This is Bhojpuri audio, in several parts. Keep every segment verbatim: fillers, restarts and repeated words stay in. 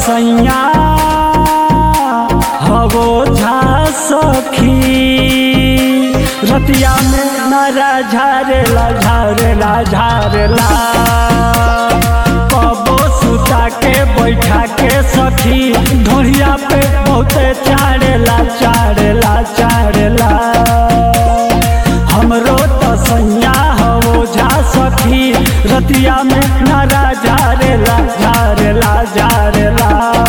सैया हवो झा सखी रतिया में नारा झारेला झारेला झारेला कबो सुता के बैठा के सखी ढोरिया पे बहुते चारेला चारेला चारेला हमरो तो सैया हवो झा सखी रतिया में नारा झारेला झारेला झारेला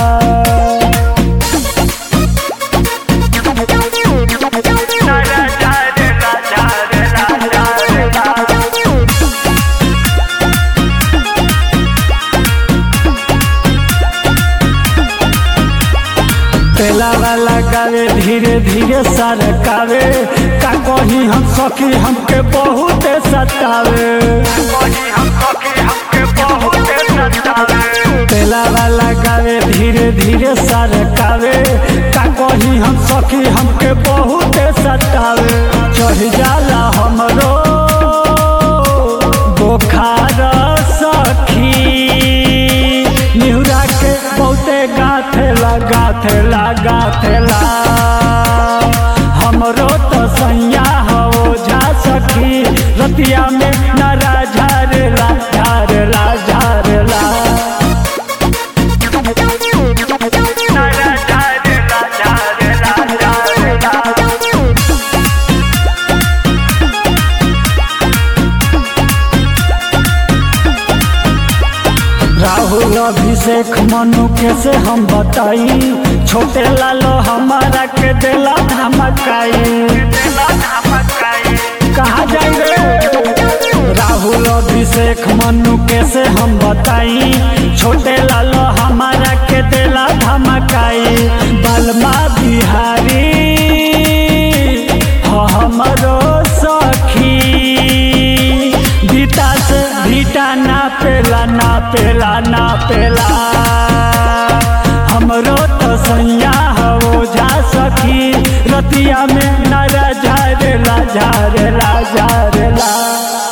तेला वाला गावे धीरे धीरे सरकावे का कहीं हम सखी हमके बहुत सतावे तेला वाला गावे धीरे धीरे सरकावे का कहीं हम सखी हमके बहुत सतावे चढ़ जाला हमरो बोखार सखी निहुरा के बहुते गाथेला गाथेला गाथेला हमरो तो सैया हो झा सखी रतिया में नारा झारेला झारेला झारेला राहुल अभिषेक मनु के से हम बताई छोटे लालो हमारा के देला धमकाई कहा जाएंगे राहुल अभिषेक मनु के से हम बताई छोटे लालो हमारा के देला धमकाई बलमा बिहारी हो हमरो सखी बीता से भीटा ना पेला ना पेला ना पेला हमरो तो सैया हो झा सखी रतिया में नारा झारेला झारेला झारेला।